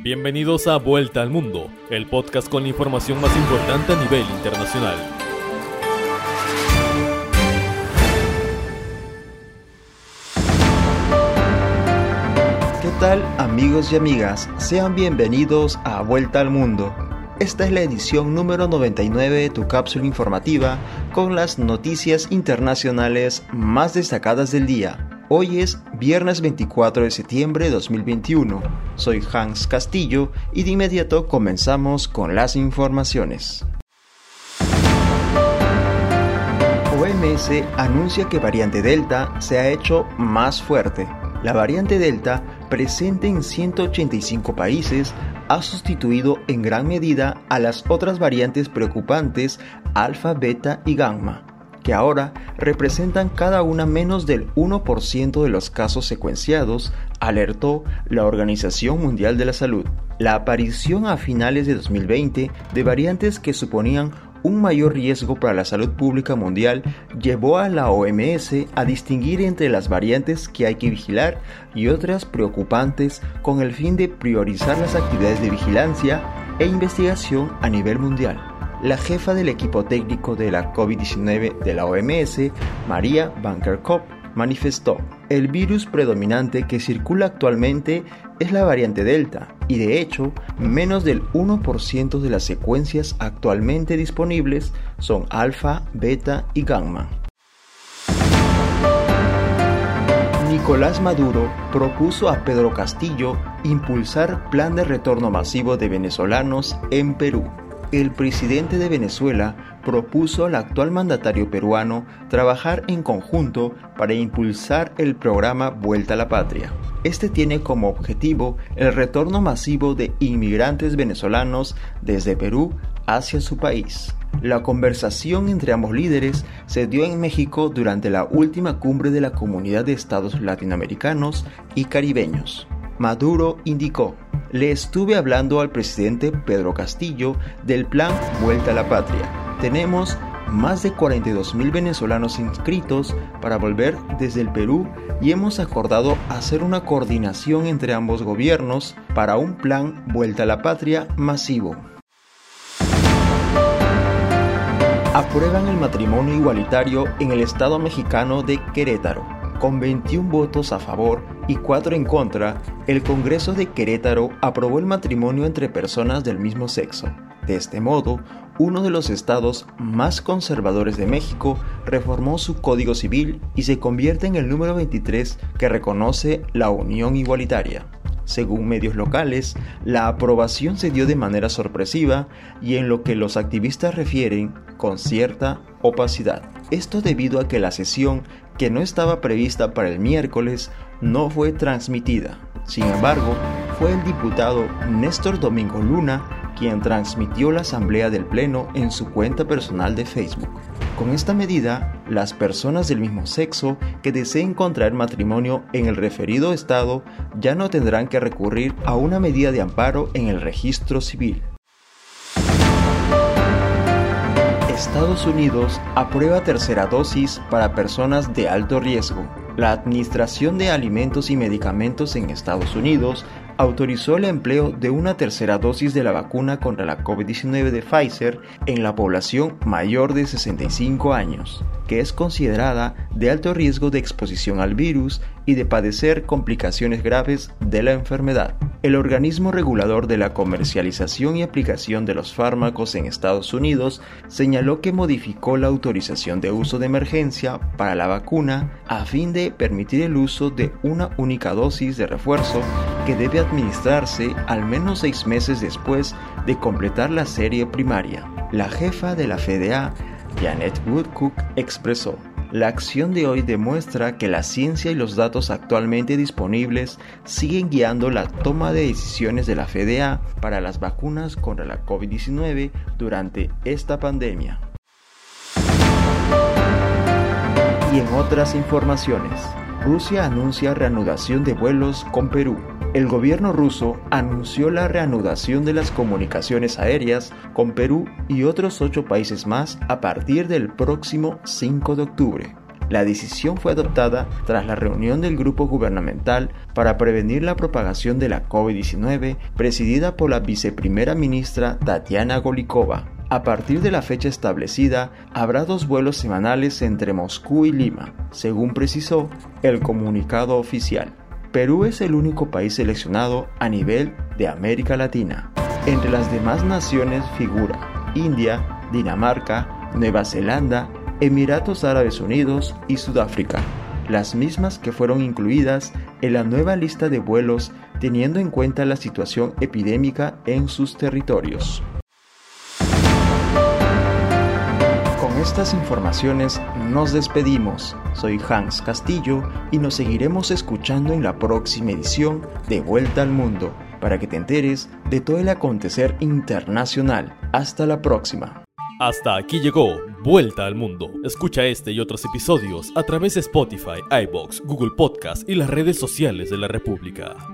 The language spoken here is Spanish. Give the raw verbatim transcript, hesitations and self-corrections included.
Bienvenidos a Vuelta al Mundo, el podcast con la información más importante a nivel internacional. ¿Qué tal, amigos y amigas? Sean bienvenidos a Vuelta al Mundo. Esta es la edición número noventa y nueve de tu cápsula informativa con las noticias internacionales más destacadas del día. Hoy es viernes veinticuatro de septiembre de dos mil veintiuno. Soy Hans Castillo y de inmediato comenzamos con las informaciones. O M S anuncia que variante Delta se ha hecho más fuerte. La variante Delta, presente en ciento ochenta y cinco países, ha sustituido en gran medida a las otras variantes preocupantes Alfa, Beta y Gamma, que ahora representan cada una menos del uno por ciento de los casos secuenciados, alertó la Organización Mundial de la Salud. La aparición a finales de dos mil veinte de variantes que suponían un mayor riesgo para la salud pública mundial llevó a la O M S a distinguir entre las variantes que hay que vigilar y otras preocupantes con el fin de priorizar las actividades de vigilancia e investigación a nivel mundial. La jefa del equipo técnico de la COVID diecinueve de la O M S, Maria Van Kerkhove, manifestó: el virus predominante que circula actualmente es la variante Delta y de hecho menos del uno por ciento de las secuencias actualmente disponibles son Alfa, Beta y Gamma. Nicolás Maduro propuso a Pedro Castillo impulsar plan de retorno masivo de venezolanos en Perú. El presidente de Venezuela propuso al actual mandatario peruano trabajar en conjunto para impulsar el programa Vuelta a la Patria. Este tiene como objetivo el retorno masivo de inmigrantes venezolanos desde Perú hacia su país. La conversación entre ambos líderes se dio en México durante la última cumbre de la Comunidad de Estados Latinoamericanos y Caribeños. Maduro indicó: le estuve hablando al presidente Pedro Castillo del plan Vuelta a la Patria. Tenemos más de cuarenta y dos mil venezolanos inscritos para volver desde el Perú y hemos acordado hacer una coordinación entre ambos gobiernos para un plan Vuelta a la Patria masivo. Aprueban el matrimonio igualitario en el estado mexicano de Querétaro. Con veintiún votos a favor y cuatro en contra, el Congreso de Querétaro aprobó el matrimonio entre personas del mismo sexo. De este modo, uno de los estados más conservadores de México reformó su Código Civil y se convierte en el número veintitrés que reconoce la unión igualitaria. Según medios locales, la aprobación se dio de manera sorpresiva y, en lo que los activistas refieren, con cierta opacidad. Esto debido a que la sesión, que no estaba prevista para el miércoles, no fue transmitida. Sin embargo, fue el diputado Néstor Domingo Luna quien transmitió la asamblea del Pleno en su cuenta personal de Facebook. Con esta medida, las personas del mismo sexo que deseen contraer matrimonio en el referido estado ya no tendrán que recurrir a una medida de amparo en el registro civil. Estados Unidos aprueba tercera dosis para personas de alto riesgo. La Administración de Alimentos y Medicamentos en Estados Unidos autorizó el empleo de una tercera dosis de la vacuna contra la COVID diecinueve de Pfizer en la población mayor de sesenta y cinco años, que es considerada de alto riesgo de exposición al virus y de padecer complicaciones graves de la enfermedad. El organismo regulador de la comercialización y aplicación de los fármacos en Estados Unidos señaló que modificó la autorización de uso de emergencia para la vacuna a fin de permitir el uso de una única dosis de refuerzo que debe administrarse al menos seis meses después de completar la serie primaria. La jefa de la F D A, Janet Woodcock, expresó: la acción de hoy demuestra que la ciencia y los datos actualmente disponibles siguen guiando la toma de decisiones de la F D A para las vacunas contra la COVID diecinueve durante esta pandemia. Y en otras informaciones, Rusia anuncia reanudación de vuelos con Perú. El gobierno ruso anunció la reanudación de las comunicaciones aéreas con Perú y otros ocho países más a partir del próximo cinco de octubre. La decisión fue adoptada tras la reunión del grupo gubernamental para prevenir la propagación de la COVID diecinueve, presidida por la viceprimera ministra Tatiana Golikova. A partir de la fecha establecida, habrá dos vuelos semanales entre Moscú y Lima, según precisó el comunicado oficial. Perú es el único país seleccionado a nivel de América Latina. Entre las demás naciones figura India, Dinamarca, Nueva Zelanda, Emiratos Árabes Unidos y Sudáfrica, las mismas que fueron incluidas en la nueva lista de vuelos teniendo en cuenta la situación epidémica en sus territorios. Con estas informaciones nos despedimos. Soy Hans Castillo y nos seguiremos escuchando en la próxima edición de Vuelta al Mundo, para que te enteres de todo el acontecer internacional. Hasta la próxima. Hasta aquí llegó Vuelta al Mundo. Escucha este y otros episodios a través de Spotify, iVoox, Google Podcast y las redes sociales de la República.